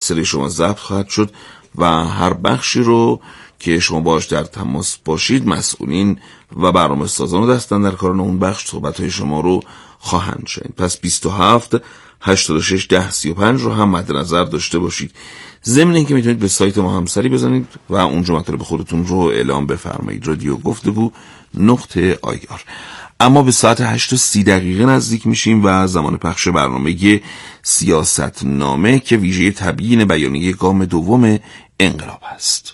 صدای شما ضبط خواهد شد و هر بخشی رو که شما باش در تماس باشید مسئولین و برنامه سازان و دستن در کاران اون بخش صحبت‌های شما رو خواهند شنید. پس 27 86 10 35 رو هم مد نظر داشته باشید. ضمن اینکه میتونید به سایت ما هم سری بزنید و اونجا مطالب خودتون رو اعلام بفرمایید. رادیو گفتگو .ir. اما به ساعت 8:30 نزدیک میشیم و زمان پخش برنامه سیاستنامه که ویژه تبیین بیانیه گام دوم انقلاب است.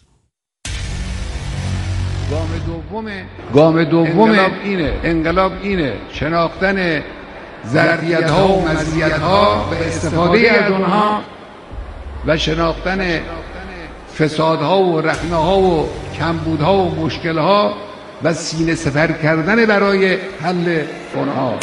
گام دوم انقلاب اینه شناختن ظرفیت‌ها و مزیت‌ها و استفاده از اونها و شناختن فسادها و رخنه‌ها و کمبودها و مشکل‌ها و سینه سپر کردن برای حل اونها.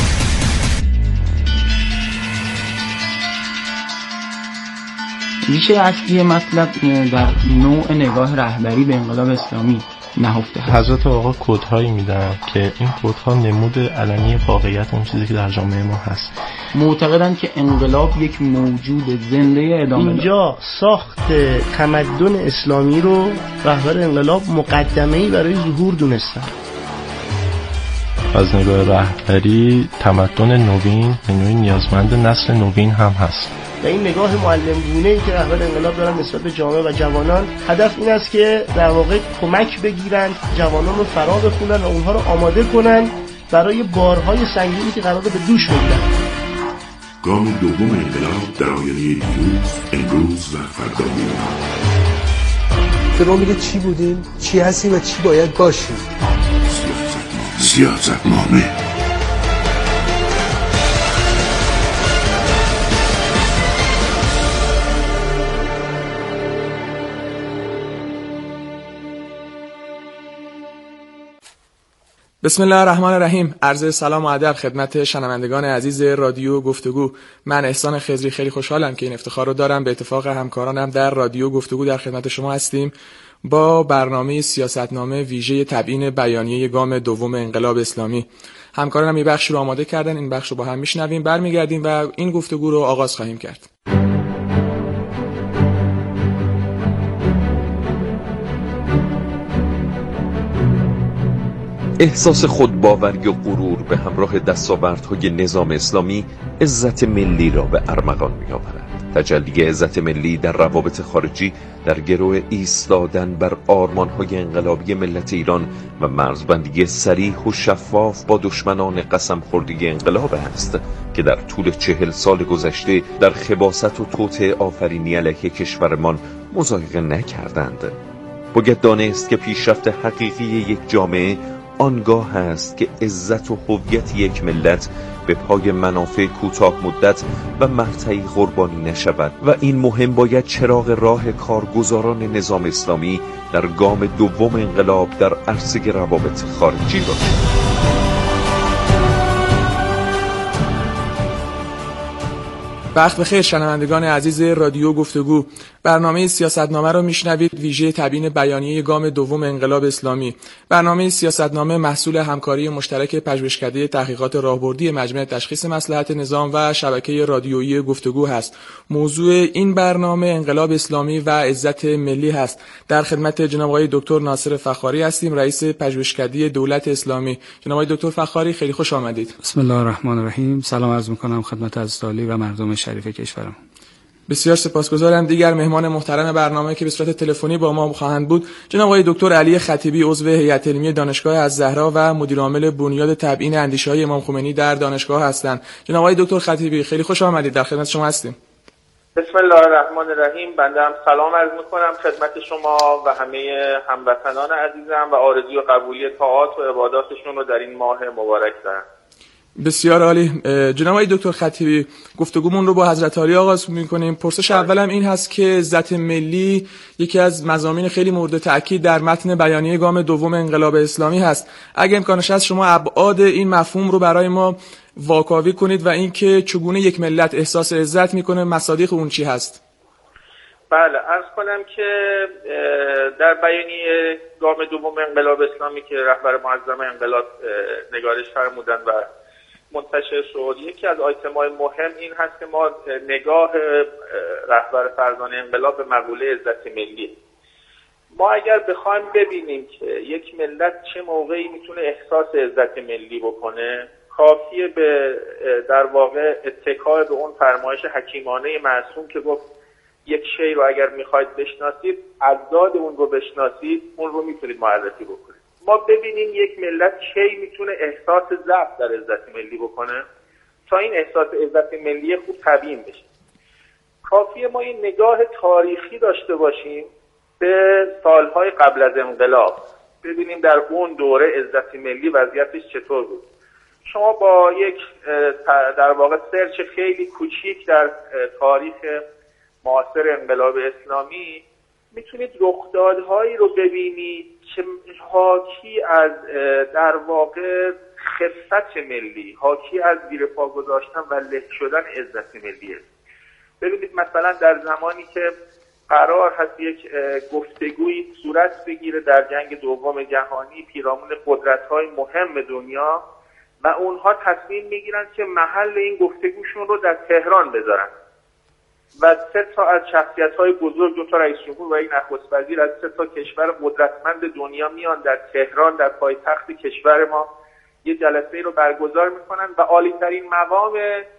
ریشه اصلی مطلب در نوع نگاه رهبری به انقلاب اسلامی نهفته هست. حضرت آقا کدهایی میدن که این کدها نمود علنی واقعیت اون چیزی که در جامعه ما هست. معتقدن که انقلاب یک موجود زنده ادامه داره. اینجا ساخت تمدن اسلامی رو رهبر انقلاب مقدمه‌ای برای ظهور دونستن. از نگاه رهبری تمدن نوین به نوعی نیازمند نسل نوین هم هست. و این نگاه معلم‌گونه‌ای که رهبر انقلاب دارن نسبت به جامعه و جوانان، هدف این است که در واقع کمک بگیرند جوانان رو فرا بخونن و اونها رو آماده کنن برای بارهای سنگینی که قراره به دوش بگیرن. گام دوم انقلاب در آینه دیروز، امروز و فردای ما. به ما میگه چی بودیم، چی هستیم و چی باید باشیم. سیاستنامه. بسم الله الرحمن الرحیم. عرض سلام و ادب خدمت شنوندگان عزیز رادیو گفتگو. من احسان خضری خیلی خوشحالم که این افتخار رو دارم به اتفاق همکارانم در رادیو گفتگو در خدمت شما هستیم با برنامه سیاستنامه ویژه تبیین بیانیه گام دوم انقلاب اسلامی. همکارانم این بخش رو آماده کردن، این بخش رو با هم میشنویم، برمیگردیم و این گفتگو رو آغاز خواهیم کرد. احساس خودباوری و غرور به همراه دستاوردهای نظام اسلامی عزت ملی را به ارمغان می‌آورد. تجلی عزت ملی در روابط خارجی در گرو ایستادن بر آرمان‌های انقلابی ملت ایران و مرزبندی صریح و شفاف با دشمنان قسم خورده انقلاب است که در طول 40 سال گذشته در خباثت و توطئه آفرینی علیه کشورمان مضایقه نکردند. باید دانست که پیشرفت حقیقی یک جامعه آنگاه است که عزت و هویت یک ملت به پای منافع کوتاه مدت و مرتعی قربانی نشود و این مهم باید چراغ راه کارگزاران نظام اسلامی در گام دوم انقلاب در عرصه روابط خارجی باشد. وقت بخیر شنوندگان عزیز رادیو گفتگو. برنامه سیاستنامه رو میشنوید ویژه تبیین بیانیه گام دوم انقلاب اسلامی. برنامه سیاستنامه محصول همکاری مشترک پژوهشکده تحقیقات راهبردی مجمع تشخیص مصلحت نظام و شبکه رادیویی گفتگو هست. موضوع این برنامه انقلاب اسلامی و عزت ملی هست. در خدمت جناب آقای دکتر ناصر فخاری هستیم، رئیس پژوهشکده دولت اسلامی. جناب آقای دکتر فخاری خیلی خوش آمدید. بسم الله الرحمن الرحیم. سلام عرض می‌کنم خدمت عزیزانی و مردم شریف کشورم. بسیار سپاسگزارم. دیگر مهمان محترم برنامه که به صورت تلفنی با ما خواهند بود جناب آقای دکتر علی خطیبی، عضو هیئت علمی دانشگاه الزهرا و مدیر عامل بنیاد تبیین اندیشه‌های امام خمینی در دانشگاه هستند. جناب آقای دکتر خطیبی خیلی خوش آمدید، در خدمت شما هستیم. بسم الله الرحمن الرحیم. بنده هم سلام عرض می‌کنم خدمت شما و همه هموطنان عزیزم و آرزوی قبولی طاعات و عباداتشون رو در این ماه مبارک دارم. بسیار عالی. جناب آقای دکتر خطیبی، گفتگومون رو با حضرت عالی آغاز می‌کنیم. پرسش اولم این هست که عزت ملی یکی از مضامین خیلی مورد تأکید در متن بیانیه گام دوم انقلاب اسلامی هست. اگه امکانش هست شما ابعاد این مفهوم رو برای ما واکاوی کنید و اینکه چگونه یک ملت احساس عزت می‌کنه، مصادیق اون چی هست؟ بله، عرض کنم که در بیانیه گام دوم انقلاب اسلامی که رهبر معظم انقلاب نگارش فرمودن و منتشر شد، یکی از آیتم‌های مهم این هست که ما نگاه رهبر فرزانه انقلاب به مقوله عزت ملی. ما اگر بخوایم ببینیم که یک ملت چه موقعی میتونه احساس عزت ملی بکنه، کافیه به در واقع اتکای به اون فرمایش حکیمانه معصوم که گفت یک شی رو اگر میخواید بشناسید، اضداد اون رو بشناسید، اون رو میتونید معرفی بکنید. ما ببینیم یک ملت کی میتونه احساس ضعف در عزت ملی بکنه تا این احساس عزت ملی خوب تبیین بشه. کافیه ما این نگاه تاریخی داشته باشیم به سالهای قبل از انقلاب، ببینیم در اون دوره عزت ملی وضعیتش چطور بود. شما با یک در واقع سرچ خیلی کوچیک در تاریخ معاصر انقلاب اسلامی میتونید رخدادهایی رو ببینید که حاکی از در واقع خفت ملی، حاکی از زیر پا گذاشتن و له شدن عزت ملیه. ببینید مثلا در زمانی که قرار هست یک گفتگویی صورت بگیره در جنگ دوم جهانی پیرامون قدرت‌های مهم دنیا و اونها تصمیم میگیرن که محل این گفتگوشون رو در تهران بذارن و 3 تا از شخصیت‌های بزرگ، 2 تا رئیس جمهور و یک نخست وزیر از 3 تا کشور قدرتمند دنیا میان در تهران در پایتخت کشور ما یه جلسه رو برگزار میکنن و عالی‌ترین مقام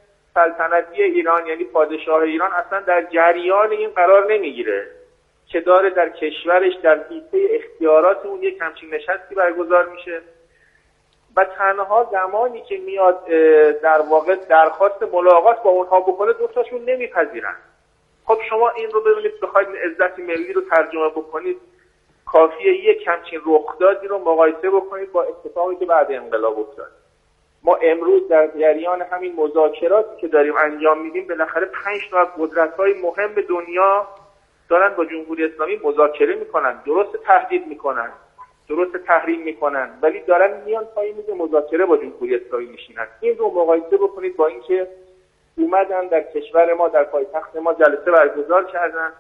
سلطنتی ایران یعنی پادشاه ایران اصلا در جریان این قرار نمیگیره که داره در کشورش در حیطه اختیارات اون یک همچین نشستی برگزار میشه و تنها زمانی که میاد در واقع درخواست ملاقات با اونها بکنه 2 تاشون نمیپذیرن. خب شما این رو ببینید بخواید عزت ملی رو ترجمه بکنید کافیه یک همچین رخدادی رو مقایسه بکنید با اتفاقی که بعد انقلاب افتاد. ما امروز در جریان همین مذاکراتی که داریم انجام میدیم بالاخره 5 تا از قدرت‌های مهم دنیا دارن با جمهوری اسلامی مذاکره میکنن، درست تهدید میکنن، درست تحریم میکنن، ولی دارن میان پای میز مذاکره با جمهوری اسلامی میشینن. این رو مقایسه بکنید با اینکه اومدن در کشور ما در پایتخت ما جلسه برگزار کردن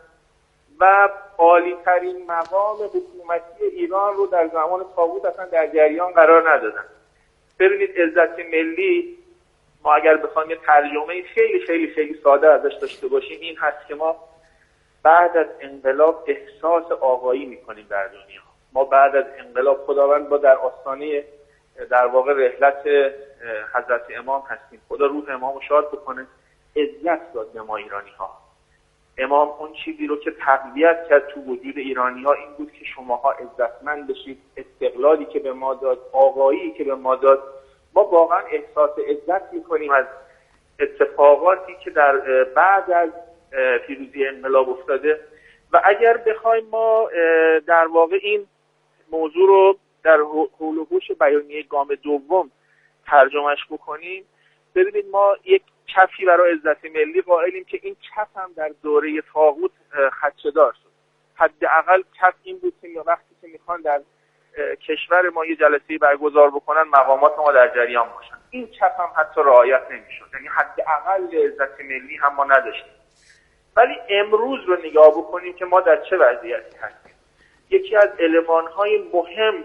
و عالی ترین مقام حکومتی ایران رو در زمان طاغوت اصلا در جریان قرار ندادن. ببینید عزت ملی ما اگر بخوایم یه ترجمه خیلی خیلی خیلی ساده ازش داشته باشیم این هست که ما بعد از انقلاب احساس آقایی میکنیم در دنیا. ما بعد از انقلاب خداوند با در آستانه در واقع رحلت حضرت امام هستیم، خدا روح امام رو شاد بکنه، عزت داد به ما ایرانی ها. امام اون چیزی رو که تقویت کرد تو وجود ایرانی ها این بود که شماها عزتمند بشید، استقلالی که به ما داد، آقایی که به ما داد. ما واقعا احساس عزت میکنیم از اتفاقاتی که در بعد از پیروزی انقلاب افتاده و اگر بخوایم ما در واقع این موضوع رو در حول و حوش بیانیه گام دوم ترجمهش بکنیم ببینید ما یک کفی برای عزت ملی قائلیم که این کف هم در دوره طاغوت خدشه‌دار شد. حداقل کف این بود که وقتی که میخوان در کشور ما یه جلسه‌ای برگزار بکنن مقامات ما در جریان باشن، این کف هم حتی رعایت نمیشد، یعنی حداقل عزت ملی هم ما نداشتیم. ولی امروز رو نگاه بکنیم که ما در چه وضعیتی هستیم. یکی از المان‌های مهم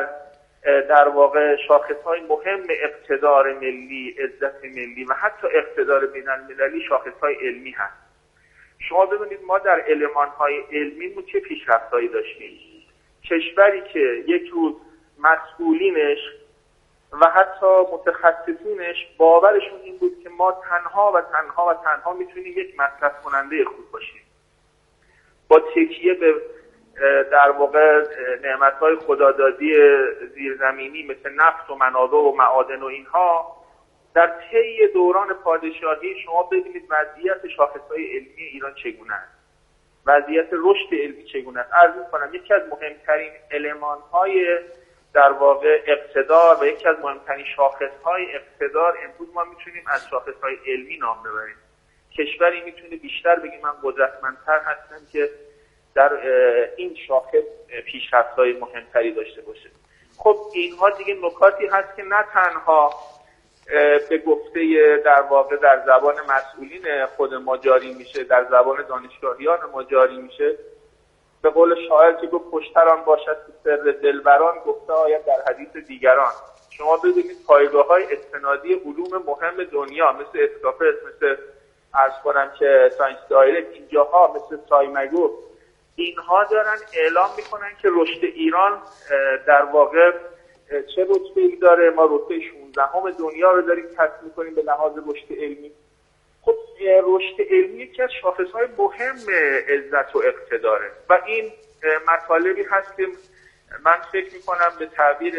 در واقع شاخص‌های مهم اقتدار ملی، عزت ملی و حتی اقتدار بین‌المللی شاخص‌های علمی هست. شما ببینید ما در المان‌های علمی چه پیشرفت‌هایی داشتیم. کشوری که یک روز مسئولینش و حتی متخصصینش باورشون این بود که ما تنها میتونیم یک مصرف کننده خوب باشیم. با تکیه به در واقع نعمت‌های خدادادی زیرزمینی مثل نفت و منابع و معادن و اینها در طی دوران پادشاهی شما ببینید وضعیت شاخص‌های علمی ایران چگونه است، وضعیت رشد علمی چگونه است. عرض می‌کنم یکی از مهمترین المان‌های در واقع اقتدار و یکی از مهمترین شاخص‌های اقتدار امروز ما می‌تونیم از شاخص‌های علمی نام ببریم. کشوری می‌تونه بیشتر بگیم من قدرتمندتر هستم که در این شاخص پیشرفت‌های مهمتری داشته باشه. خب اینها دیگه نکاتی هست که نه تنها به گفته در واقع در زبان مسئولین خود ما جاری میشه، در زبان دانشگاهیان ما جاری میشه. به قول شاعر که گفت پشتران باشد که سر دلبران گفته آید در حدیث دیگران. شما ببینید پایگاه‌های استنادی علوم مهم دنیا مثل اسکافس، مثل عرض کنم که ساینس دایرکت، اینجاها مثل سایمگو، اینها دارن اعلام میکنن که رشد ایران در واقع چه رتبه‌ای داره. ما رتبه 16ام دنیا رو داریم کسب میکنیم به لحاظ رشد علمی. خب رشد علمی یکی از شاخص‌های مهم عزت و اقتداره و این مطالبی هست که من فکر میکنم به تعبیر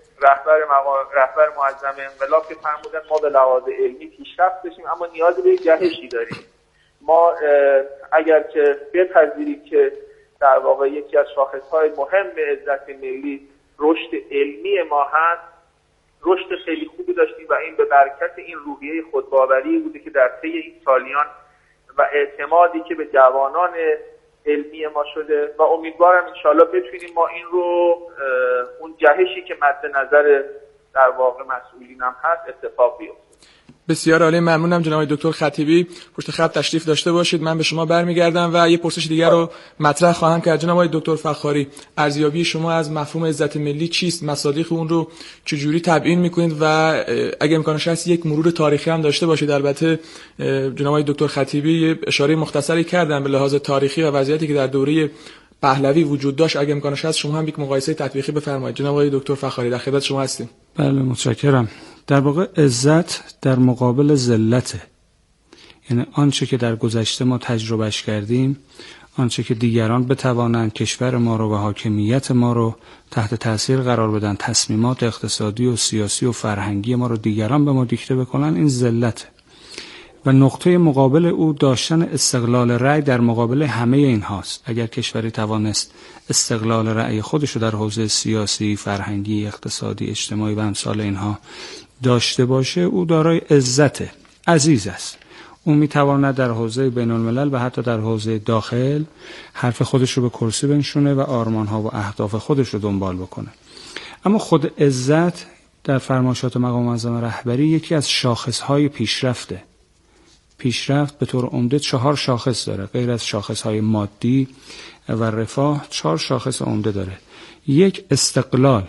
رهبر معظم انقلاب که فرمودن ما به لحاظ علمی پیشرفت داشتیم اما نیاز به جهشی داریم. ما اگر که بپذیریم که در واقع یکی از شاخص‌های مهم عزت ملی رشد علمی ما هست، رشد خیلی خوبی داشتیم و این به برکت این روحیه خودباوری بوده که در طی این سالیان و اعتمادی که به جوانان علمی ما شده و امیدوارم انشالله بتونیم ما این رو اون جهشی که مد نظر در واقع مسئولین هم هست اتفاق بیفته. بسیار عالی، ممنونم جناب دکتر خطیبی. پشت خط تشریف داشته باشید، من به شما برمیگردم و یه پرسش دیگر رو مطرح خواهم کرد. جناب دکتر فخاری، ارزیابی شما از مفهوم عزت ملی چیست؟ مصادیق اون رو چجوری تبیین میکنید و اگه امکانش هست یک مرور تاریخی هم داشته باشید؟ البته جناب دکتر خطیبی اشاره مختصری کردن به لحاظ تاریخی و وضعیتی که در دوره پهلوی وجود داشت. اگه امکانش هست شما هم یک مقایسه تطبیقی بفرمایید. جناب دکتر فخاری در خدمت شما هستیم. بله متشکرم. در واقع عزت در مقابل ذلته، یعنی آنچه که در گذشته ما تجربهش کردیم، آنچه که دیگران بتوانند کشور ما رو و حاکمیت ما رو تحت تاثیر قرار بدن، تصمیمات اقتصادی و سیاسی و فرهنگی ما رو دیگران به ما دیکته بکنن، این ذلته. و نقطه مقابل او داشتن استقلال رأی در مقابل همه این هاست. اگر کشوری توانست استقلال رأی خودش رو در حوزه سیاسی، فرهنگی، اقتصادی، اجتماعی و امثال اینها داشته باشه، او دارای عزته، عزیز است. او میتواند در حوزه بین الملل و حتی در حوزه داخل حرف خودش رو به کرسی بنشونه و آرمانها و اهداف خودش رو دنبال بکنه. اما خود عزت در فرمایشات مقام معظم رهبری یکی از شاخصهای پیشرفته. پیشرفت به طور عمده 4 شاخص داره، غیر از شاخصهای مادی و رفاه 4 شاخص عمده داره. 1 استقلال،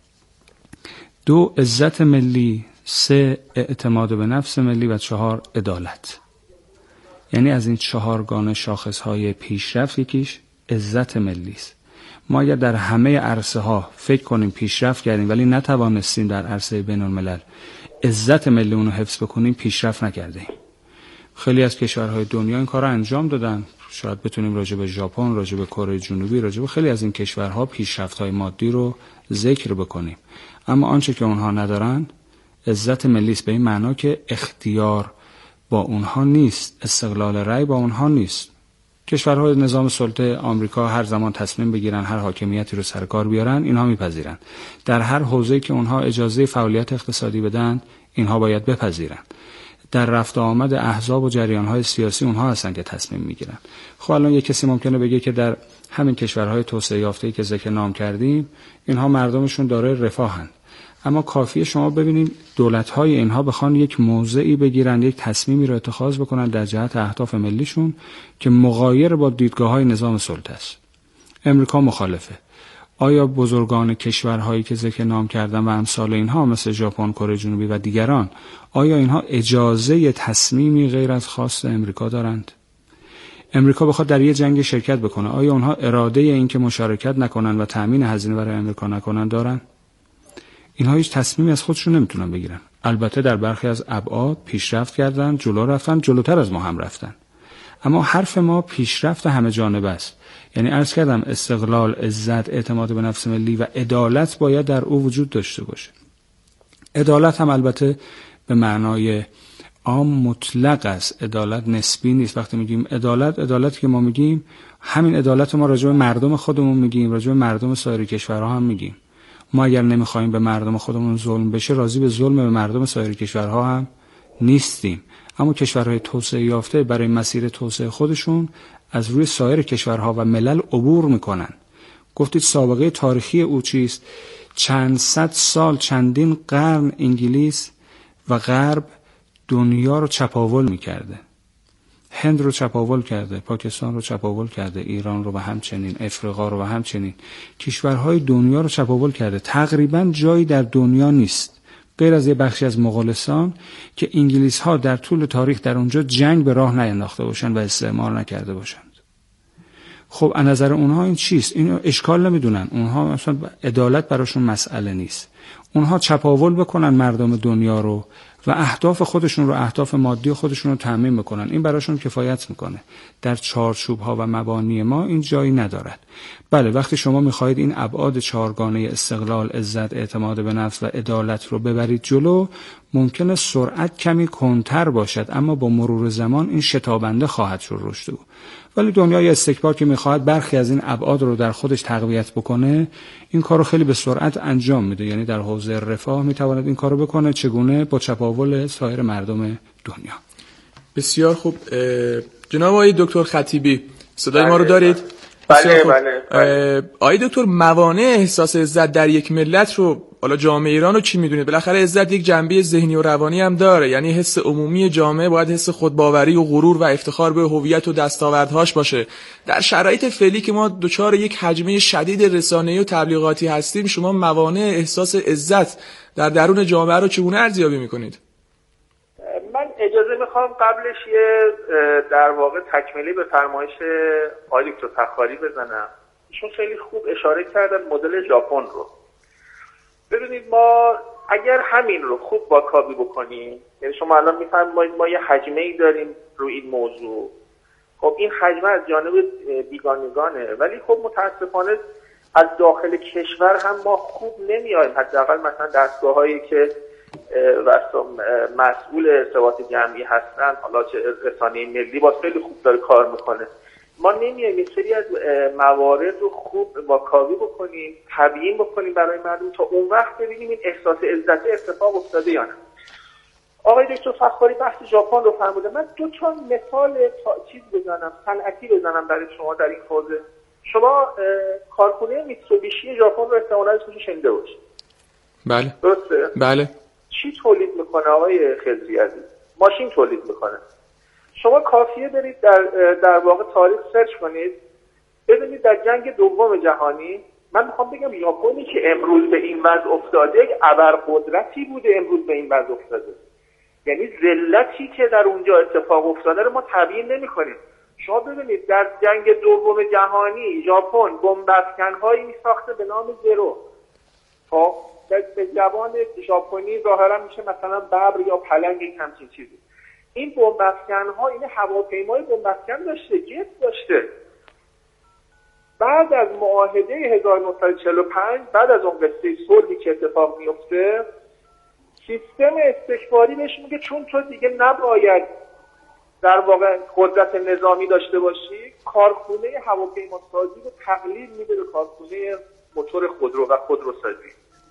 2 عزت ملی، 3 اعتماد به نفس ملی و 4 عدالت. یعنی از این 4 گانه شاخصهای پیشرفت یکیش عزت ملی است. ما اگر در همه عرصه ها فکر کنیم پیشرفت کردیم ولی نتوانستیم در عرصه بین الملل عزت ملی اون رو حفظ بکنیم، پیشرفت نکردیم. خیلی از کشورهای دنیا این کار رو انجام دادن. شاید بتونیم راجع به ژاپن، راجع به کره جنوبی، راجع به خیلی از این کشورها پیشرفت‌های مادی رو ذکر بکنیم. اما آنچه که اونها ندارن عزت ملی است، به این معنا که اختیار با اونها نیست، استقلال رأی با اونها نیست. کشورهای نظام سلطه آمریکا هر زمان تصمیم بگیرن، هر حاکمیتی رو سر کار بیارن، اینها میپذیرن. در هر حوزه‌ای که اونها اجازه فعالیت اقتصادی بدن، اینها باید بپذیرن. در رفت آمد احزاب و جریان‌های سیاسی اونها هستن که تصمیم میگیرن. خب الان یک کسی ممکنه بگه که در همین کشورهای توسعه یافته‌ای که ذکر نام کردیم، اینها مردمشون دارای رفاهن. اما کافیه شما ببینید دولت‌های اینها بخوان یک موضعی بگیرن، یک تصمیمی رو اتخاذ بکنن در جهت اهداف ملیشون که مغایر با دیدگاه‌های نظام سلطه است. امریکا مخالفه. آیا بزرگان کشورهایی که ذکر نام کردم و امثال اینها مثل ژاپن، کره جنوبی و دیگران، آیا اینها اجازه تصمیمی غیر از خواست امریکا دارند؟ امریکا بخواد در یه جنگ شرکت بکنه، آیا اونها اراده این که مشارکت نکنن و تامین هزینه برای امریکا نکنن دارن؟ اینها هیچ تصمیمی از خودشون نمیتونن بگیرن. البته در برخی از ابعاد پیشرفت کردن، جلو رفتن، جلوتر از ما هم رفتن. اما حرف ما پیشرفت همه جانبه است. یعنی عرض کردم استقلال، عزت، اعتماد به نفس ملی و عدالت باید در او وجود داشته باشه. عدالت هم البته به معنای عام مطلق است، عدالت نسبی نیست. وقتی میگیم عدالتی که ما میگیم همین عدالت ما راجع به مردم خودمون میگیم، راجع به مردم سایر کشورها هم میگیم. ما اگر نمیخوایم به مردم خودمون ظلم بشه، راضی به ظلم به مردم سایر کشورها هم نیستیم. اما کشورهای توسعه یافته برای مسیر توسعه خودشون از روی سایر کشورها و ملل عبور میکنن. گفتید سابقه تاریخی او چیست؟ چند صد سال، چندین قرن انگلیس و غرب دنیا رو چپاول میکرده. هند رو چپاول کرده، پاکستان رو چپاول کرده، ایران رو و همچنین، افریقا رو و همچنین، کشورهای دنیا رو چپاول کرده. تقریبا جایی در دنیا نیست غیر از یه بخشی از مغولستان که انگلیس ها در طول تاریخ در اونجا جنگ به راه نینداخته باشن و استعمار نکرده باشند. خب از نظر اونها این چیست؟ این اشکال نمیدونن. اونها مثلا عدالت براشون مسئله نیست. اونها چپاول بکنن مردم دنیا رو و اهداف خودشون رو، اهداف مادی خودشون رو تامین بکنن. این براشون کفایت میکنه. در چارچوب ها و مبانی ما این جایی ندارد. بله، وقتی شما میخواهید این ابعاد چهارگانه استقلال، عزت، اعتماد به نفس و عدالت رو ببرید جلو، ممکنه سرعت کمی کندتر باشد، اما با مرور زمان این شتابنده خواهد شد رشد او. ولی دنیای استکبار که میخواهد برخی از این ابعاد رو در خودش تقویت بکنه، این کارو خیلی به سرعت انجام میده. یعنی در حوزه رفاه میتواند این کارو بکنه. چگونه؟ با چپاول سایر مردم دنیا. بسیار خوب. جناب آقای دکتر خطیبی، صدای ما رو دارید؟ بله. آقای دکتر، موانع احساس عزت در یک ملت رو، حالا جامعه ایران رو چی میدونید؟ بالاخره عزت یک جنبه ذهنی و روانی هم داره. یعنی حس عمومی جامعه باید حس خودباوری و غرور و افتخار به هویت و دستاوردهاش باشه. در شرایط فعلی که ما دچار یک حجمه شدید رسانه‌ای و تبلیغاتی هستیم، شما موانع احساس عزت در درون جامعه رو چگونه ارزیابی میکنید؟ من اجازه میخوام قبلش یه در واقع تکمیلی به فرمایش آقای دکتر فخاری بزنم. ایشون خیلی خوب اشاره کردن مدل ژاپن رو. ببینید، ما اگر همین رو خوب واکاوی بکنیم، یعنی شما الان میفهمید ما یه حجمه‌ای داریم روی این موضوع. خب این حجمه از جانب بیگانگانه، ولی خب متاسفانه از داخل کشور هم ما خوب نمیایم. حداقل مثلا دستگاه‌هایی که مسئول ارتباط جمعی هستن، حالا چه رسانه ملی، باز خیلی خوب داره کار میکنه. ما نمیایم این سری از موارد رو خوب واکاوی بکنیم، تبیین بکنیم برای مردم تا اون وقت ببینیم این احساس عزت اتفاق افتاده یا نه. آقای دکتر فخاری بحث ژاپن رو فرموده. من دو تا مثال چیز بزنم، صنعتی بزنم برای شما در این حوزه. شما کارخونه میتسوبیشی ژاپن رو احتمالاً اسمش شنیده باشید. بله. درسته؟ بله. چی تولید میکنه آقای خضری عزیز؟ ماشین تولید میکنه. شما کافیه برید در واقع تاریخ سرچ کنید، ببینید در جنگ دوم جهانی، من میخوام بگم ژاپنی که امروز به این وضع افتاده یک ابرقدرتی بوده، امروز به این وضع افتاده. یعنی ذلتی که در اونجا اتفاق افتاده رو ما تبیین نمی‌کنیم. شما ببینید در جنگ دوم جهانی ژاپن بمب افکن‌هایی می‌ساخته به نام زرو. خب به زبان ژاپنی ظاهرا میشه مثلا ببر یا پلنگ، یک همچین چیزی. این بمب افکن‌ها، این هواپیمای بمب افکن داشته، جت داشته. بعد از معاهده 1945، بعد از اون قصه صلحی که اتفاق میفته، سیستم استکباری بهش میگه چون تو دیگه نباید در واقع قدرت نظامی داشته باشی، کارخونه هواپیماسازی رو تقلیل میده به کارخونه موتور خودرو و خودروسازی.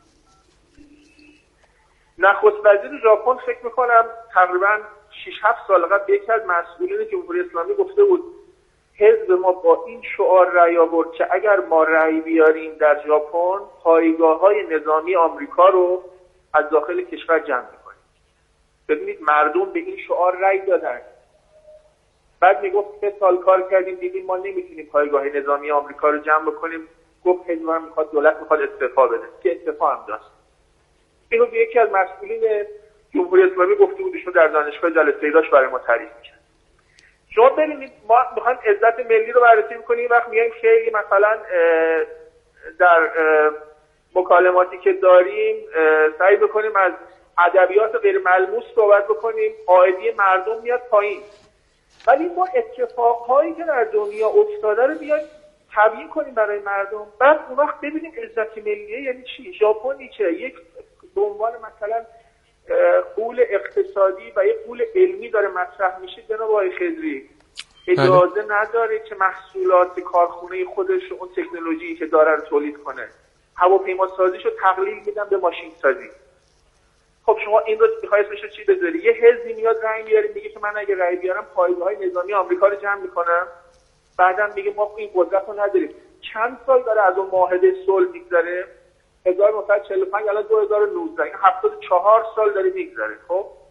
نخست وزیر ژاپن فکر میکنم تقریبا 6-7 سال قبل یکی از مسئولین جمهوری اسلامی گفته بود حزب ما با این شعار رأی آورد که اگر ما رأی بیاریم در ژاپن، پایگاه‌های نظامی آمریکا رو از داخل کشور جمع میکنیم. ببینید مردم به این شعار رأی دادن. بعد میگفت 3 سال کار کردیم دیدیم ما نمیتونیم پایگاه نظامی آمریکا رو جمع بکنیم، گفت حزب هم میخواد، دولت میخواد استعفا بده، که استعفا هم داشت. اینو به یکی از مسئولین جمهوری اسلامی گفته بود، ایشون در دانشگاه جلسه‌ای داشت برای ما تعریف می‌کرد. شما ببینید ما میخوایم عزت ملی رو بررسی بکنیم، وقت میایم خیلی مثلا در مکالماتی که داریم سعی بکنیم از ادبیات غیر ملموس صحبت بکنیم، عائدی مردم میاد پایین. ولی ما اتفاقهایی که در دنیا افتاده رو بیایم تبیین کنیم برای مردم. بعد اون وقت ببینیم عزت ملی یعنی چی. ژاپنی که یک به عنوان مثلا غول اقتصادی و یک غول علمی داره مطرح میشه، جناب آقای خضری اجازه نداره که محصولات کارخونه خودش اون تکنولوژی که داره رو تولید کنه. هواپیما سازیشو تقلیل میدن به ماشین سازی. خب شما این رو میخوای اسمش چی بذاری؟ یه حزبی میاد رأی میاره میگه که من اگه رأی بیارم پایگاه‌های نظامی آمریکا رو جمع میکنم، بعدم میگه ما این قدرت رو نداریم. چند سال داره از اون معاهده صلح میگذره؟ 1945 الان 2019، این 74 سال داره میگذره. خب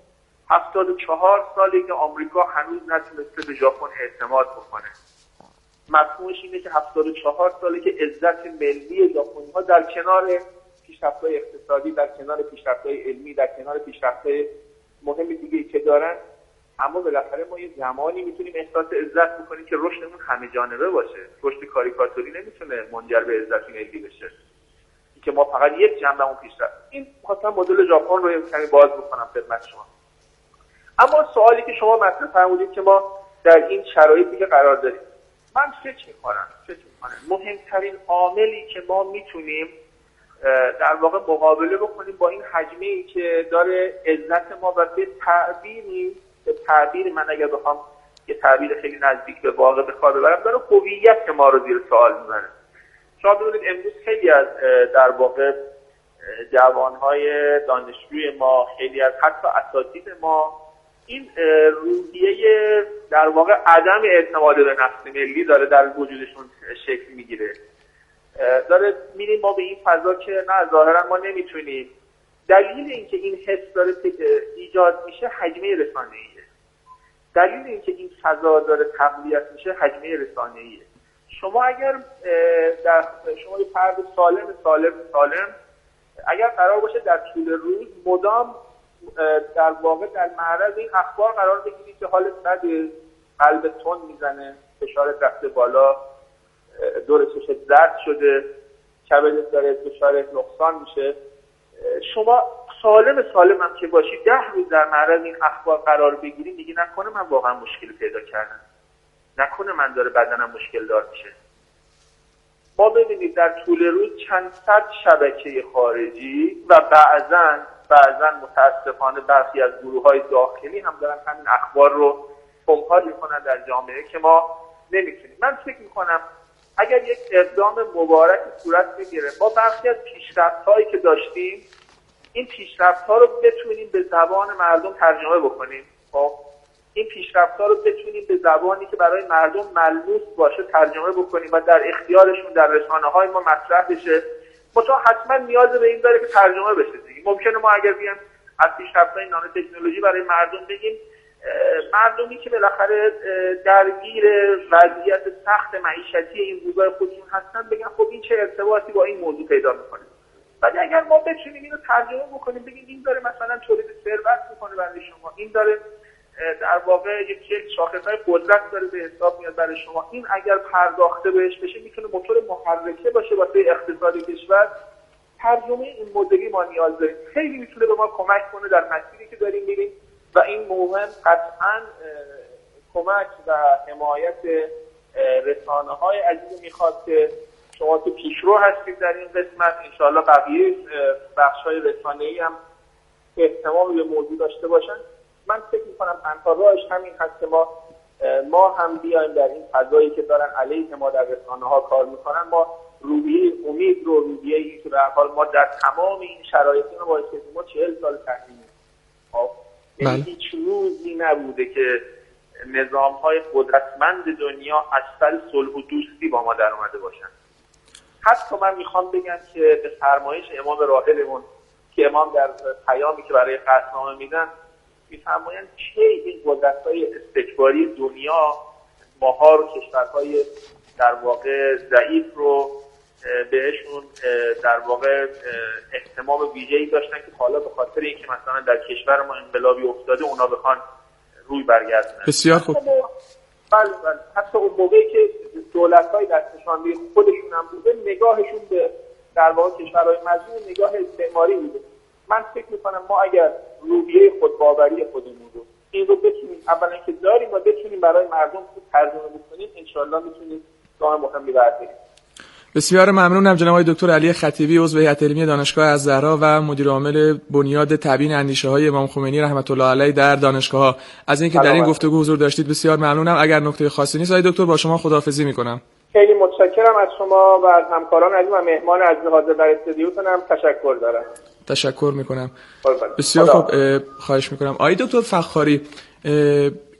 74 ساله که آمریکا هنوز نتونسته به ژاپن اعتماد بکنه. مفهومش اینه که 74 ساله که عزت ملی ژاپنی‌ها در کنار پیشرفت‌های اقتصادی، در کنار پیشرفت‌های علمی، در کنار پیشرفت‌های مهم دیگه‌ای که دارن، اما بالاخره ما یه زمانی میتونیم احساس عزت بکنیم که رشدمون همه جانبه باشه. رشد کاریکاتوری نمیتونه منجر به عزت ملی بشه که ما فقط یک جنبه اون پیشرفت. این مثلا مدل ژاپن رو کمی باز بکنم خدمت شما. اما سوالی که شما مطرح فرمودید که ما در این شرایطی که قرار داریم، من فکر می‌کنم مهمترین عاملی که ما میتونیم در واقع مقابله بکنیم با این حجمه‌ای که داره عزت ما و به تعبیر من اگر بخوام یه تعبیر خیلی نزدیک به واقع به کار ببرم، داره هویت ما رو زیر سوال میبره. شما ببینید امروز خیلی از در واقع جوانهای دانشجوی ما، خیلی از حتی اساتید ما، این روحیه در واقع عدم اعتماد به نفس ملی داره در وجودشون شکل میگیره. داره میریم ما به این فضا که نه ظاهرا ما نمیتونیم. دلیل اینکه این حس داره ایجاد میشه حجمه رسانه‌ایه. دلیل اینکه این فضا داره تقویت میشه حجمه رسانه‌ایه. شما اگر شما یه فرد سالم اگر قرار باشه در طول روز مدام در واقع در معرض این اخبار قرار بگیرید که حالت بده، قلب تند میزنه، فشارت رفته بالا، دور چشت زرد شده، کبدت داره دچار نقصان میشه، شما سالم هم که باشید 10 روز در معرض این اخبار قرار بگیرید، دیگه نکنه من واقعا مشکلی پیدا کردم، نکنه من داره بدنم مشکل دار میشه. ما ببینید در طول روز چند صد شبکه خارجی و بعضن متاسفانه برخی از گروه‌های داخلی هم دارن همین اخبار رو پمپاژ میکنن در جامعه که ما نمیتونیم. من فکر میکنم اگر یک اقدام مبارک صورت بگیره، با برخی از پیشرفت‌هایی که داشتیم این پیشرفت‌ها رو بتونیم به زبان مردم ترجمه بکنیم، خب این پیشرفت‌ها رو بتونیم به زبانی که برای مردم ملموس باشه ترجمه بکنیم و در اختیارشون در رسانه‌های ما مطرح بشه. مثلا حتما نیاز به این داره که ترجمه بشه دیگه. ممکنه ما اگر بیایم از پیشرفت‌های نانو تکنولوژی برای مردم بگیم، مردمی که بالاخره درگیر وضعیت سخت معیشتی این روزهای خودشون هستن بگن خب این چه ارتباطی با این موضوع پیدا می‌کنه. ولی اگر ما بتونیم اینو ترجمه بکنیم، بگیم این داره مثلا تولید ثروت می‌کنه برای شما، این داره در واقع یک شاخص‌های قدرت داره به حساب میاد برای شما، این اگر پرداخته بهش بشه میتونه موتور محرکه باشه واسه اقتصاد کشور. ترجمه این مدلی ما نیاز داریم، خیلی میتونه به ما کمک کنه در مسیری که داریم میریم و این مهم قطعاً کمک و حمایت رسانه‌های عزیز میخواد که شما تو پیشرو هستید در این قسمت. انشاءالله بقیه بخش‌های رسانه‌ای هم اهتمام به موضوع داشته باشن. من فکر می‌کنم تنها راهش همین هست که ما هم بیایم در این فضایی که دارن علیه ما در رسانه‌ها کار می‌کنن، ما روحیه امید رو، روحیه‌ای که به هر حال ما در تمام این شرایط ما باعث شده ما 40 سال تحریم یعنی هیچ روزی نبوده که نظام‌های قدرتمند دنیا از سر صلح و دوستی با ما در اومده باشن. حتی من میخوام بگم که به فرمایش امام راحلمون که امام در پیامی که برای قطعنامه میدن میفرمایند چه این قدرت‌های استکباری دنیا ماها رو، کشورهای در واقع ضعیف رو بهشون در واقع اهتمام ویژه‌ای داشتن که حالا به خاطر اینکه مثلا در کشور ما انقلابی افتاده اونا بخوان روی برگردونن. بسیار خوب. بله حتی اون موقعی که دولت‌های دستشان به خودشون هم بوده، نگاهشون به در واقع کشورهای مظلوم نگاه استعماری بوده. من فکر می‌کنم ما اگر روحیه خودباوری خودمون رو این رو بتونیم اولا که داریم و بتونیم برای مردم ترجمه بکنیم، انشالله میتونیم گام مهمی برداریم. بسیار ممنونم جناب آقای دکتر علی خطیبی، عضو هیئت علمی دانشگاه الزهرا و مدیر عامل بنیاد تبیین اندیشه‌های امام خمینی رحمت الله علیه در دانشگاه‌ها از اینکه در این گفتگو حضور داشتید. بسیار ممنونم. اگر نکته خاصی نیست آقای دکتر با شما خداحافظی می‌کنم. خیلی متشکرم از شما و از همکاران عزیز و مهمان عزیز حاضر در استودیوتون هم تشکر دارم. تشکر می‌کنم. بسیار خوب، خواهش می‌کنم. آقای دکتر فخاری،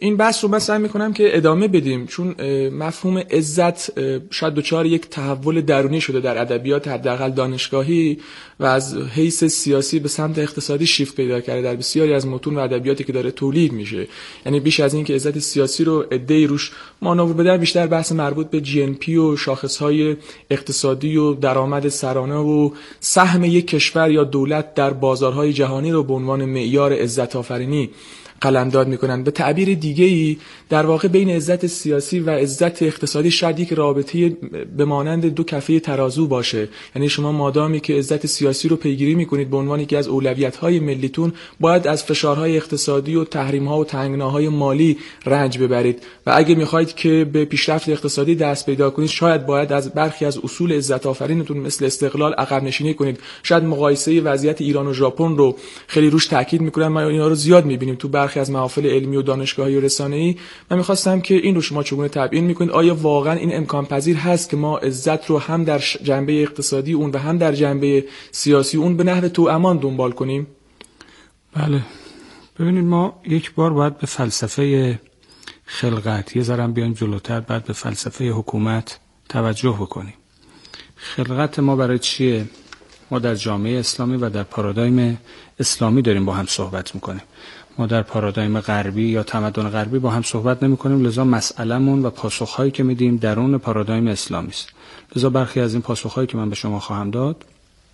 این بحث رو من سعی میکنم که ادامه بدیم، چون مفهوم عزت شاید دچار یک تحول درونی شده در ادبیات حداقل دانشگاهی و از حیث سیاسی به سمت اقتصادی شیفت پیدا کرده در بسیاری از متون و ادبیاتی که داره تولید میشه. یعنی بیش از این که عزت سیاسی رو عده‌ای روش مانور بدن، بیشتر بحث مربوط به GNP و شاخصهای اقتصادی و درآمد سرانه و سهم یک کشور یا دولت در بازارهای جهانی رو به عنوان معیار عزت آفرینی قلمداد میکنن. به تعبیر دیگه‌ای در واقع بین عزت سیاسی و عزت اقتصادی شاید یک رابطه به مانند دو کفه ترازو باشه. یعنی شما مادامی که عزت سیاسی رو پیگیری میکنید به عنوان یکی از اولویت‌های ملیتون، باید از فشارهای اقتصادی و تحریم‌ها و تنگناهای مالی رنج ببرید و اگه میخواید که به پیشرفت اقتصادی دست پیدا کنید، شاید باید از برخی از اصول عزت آفرینتون مثل استقلال عقب نشینی کنید. شاید مقایسه وضعیت ایران و ژاپن رو خیلی روش تاکید میکنن، ما اینا رو زیاد میبینیم تو برخی از محافل علمی و دانشگاهی و رسانه‌ای. من می‌خواستم که این رو شما چگونه تبیین می‌کنید؟ آیا واقعا این امکان پذیر هست که ما عزت رو هم در جنبه اقتصادی اون و هم در جنبه سیاسی اون به نحو توامان دنبال کنیم؟ بله، ببینید ما یک بار باید به فلسفه خلقت یه ذره بیایم جلوتر، بعد به فلسفه حکومت توجه بکنیم. خلقت ما برای چیه؟ ما در جامعه اسلامی و در پارادایم اسلامی داریم با هم صحبت می‌کنیم. ما در پارادایم غربی یا تمدن غربی با هم صحبت نمی کنیم، لذا مسئله‌مون و پاسخ‌هایی که میدیم درون پارادایم اسلامی است. لذا برخی از این پاسخ‌هایی که من به شما خواهم داد،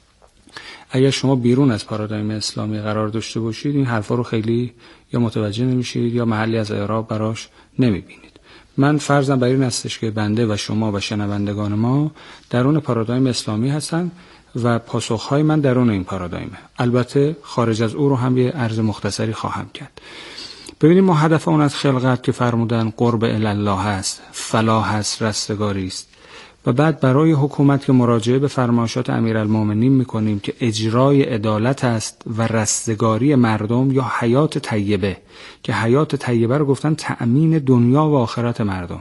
اگر شما بیرون از پارادایم اسلامی قرار داشته باشید، این حرفا رو خیلی یا متوجه نمیشید یا محلی از اعراب براش نمیبینید. من فرضم بر این هستش که بنده و شما و شنوندگان ما درون پارادایم اسلامی هستن و پاسخهای من درون این پارادایمه. البته خارج از او رو هم یه عرض مختصری خواهم کرد. ببینید ما هدف اون از خلقت که فرمودن قرب الله هست، فلاح هست، رستگاری است. و بعد برای حکومت که مراجعه به فرمایشات امیرالمومنین میکنیم که اجرای عدالت است و رستگاری مردم یا حیات طیبه، که حیات طیبه رو گفتن تأمین دنیا و آخرت مردم.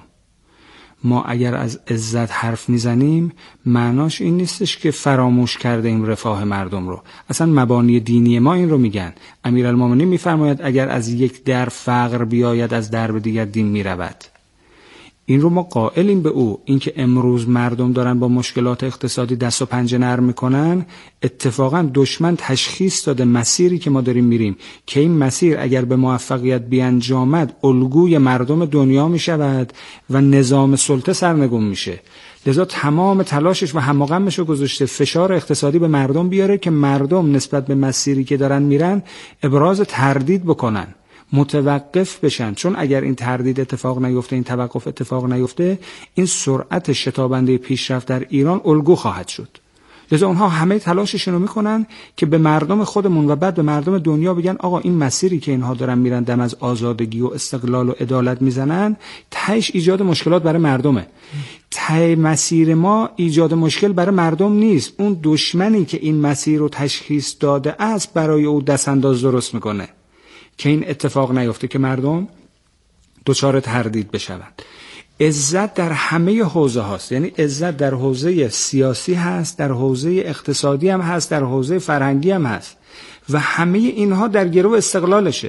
ما اگر از عزت حرف میزنیم معناش این نیستش که فراموش کرده ایم رفاه مردم رو. اصلا مبانی دینی ما این رو میگن. امیرالمومنین میفرماید اگر از یک در فقر بیاید از درب دیگر دین میرود. این رو ما قائلیم به او. این که امروز مردم دارن با مشکلات اقتصادی دست و پنجه نرم میکنن، اتفاقا دشمن تشخیص داده مسیری که ما داریم میریم که این مسیر اگر به موفقیت بیانجامد الگوی مردم دنیا میشود و نظام سلطه سرنگون میشه. لذا تمام تلاشش و هماغمش رو گذاشته فشار اقتصادی به مردم بیاره که مردم نسبت به مسیری که دارن میرن ابراز تردید بکنن، متوقف بشن. چون اگر این تردید اتفاق نیفته، این توقف اتفاق نیفته، این سرعت شتابنده پیشرفت در ایران الگو خواهد شد. لذا اونها همه تلاششون رو میکنن که به مردم خودمون و بعد به مردم دنیا بگن آقا این مسیری که اینها دارن میرن دم از آزادگی و استقلال و عدالت میزنن، تهش ایجاد مشکلات برای مردمه. ته مسیر ما ایجاد مشکل برای مردم نیست. اون دشمنی که این مسیر رو تشخیص داده است برای او دستانداز درست میکنه که این اتفاق نیفته، که مردم دچار تردید بشوند. عزت در همه حوزه هاست. یعنی عزت در حوزه سیاسی هست، در حوزه اقتصادی هم هست، در حوزه فرهنگی هم هست و همه اینها در گرو استقلالشه.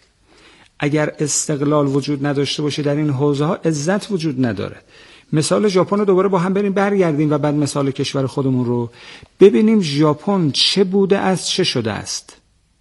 اگر استقلال وجود نداشته باشه در این حوزه ها، عزت وجود نداره. مثال ژاپن رو دوباره با هم بریم برگردیم و بعد مثال کشور خودمون رو ببینیم. ژاپن چه بوده است، چه شده است.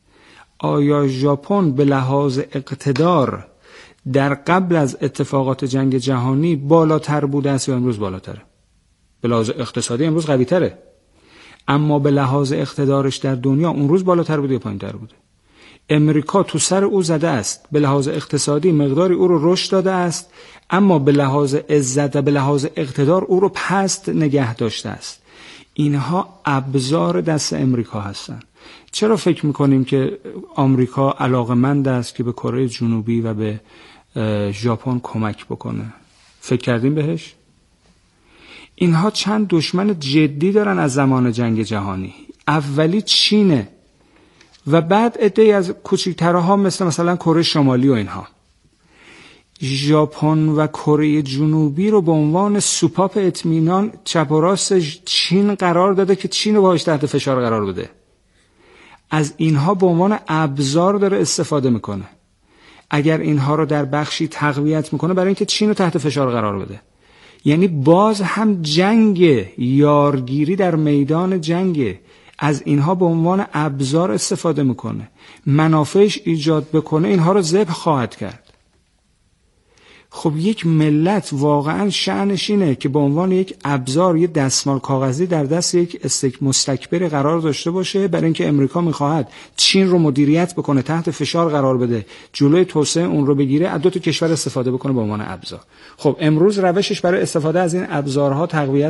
آیا ژاپن به لحاظ اقتدار در قبل از اتفاقات جنگ جهانی بالاتر بوده است یا امروز بالاتره؟ به لحاظ اقتصادی امروز قوی تره، اما به لحاظ اقتدارش در دنیا اون روز بالاتر بوده یا پایین تر بوده؟ امریکا تو سر او زده است، به لحاظ اقتصادی مقداری او رو رشد داده است، اما به لحاظ عزت و به لحاظ اقتدار او رو پست نگه داشته است. اینها ابزار دست امریکا هستند. چرا فکر میکنیم که آمریکا علاقمند است که به کره جنوبی و به ژاپن کمک بکنه؟ فکر کردیم بهش؟ اینها چند دشمن جدی دارن از زمان جنگ جهانی. اولی چینه و بعد عده‌ای از کوچکترها مثلا کره شمالی و اینها. ژاپن و کره جنوبی رو به عنوان سوپاپ اطمینان چپ و راست چین قرار داده که چین رو باهاش تحت فشار قرار بده. از اینها به عنوان ابزار داره استفاده میکنه. اگر اینها رو در بخشی تقویت میکنه برای اینکه چین رو تحت فشار قرار بده. یعنی باز هم جنگ، یارگیری در میدان جنگ، از اینها به عنوان ابزار استفاده میکنه، منافعش ایجاد بکنه، اینها رو ذبح خواهد کرد. خب یک ملت واقعا شأنش اینه که به عنوان یک ابزار، یک دستمال کاغذی در دست یک مستکبر قرار داشته باشه، برای اینکه امریکا میخواهد چین رو مدیریت بکنه، تحت فشار قرار بده، جلوی توسعه اون رو بگیره، از دو تا کشور استفاده بکنه به عنوان ابزار. خب امروز روشش برای استفاده از این ابزارها تقویت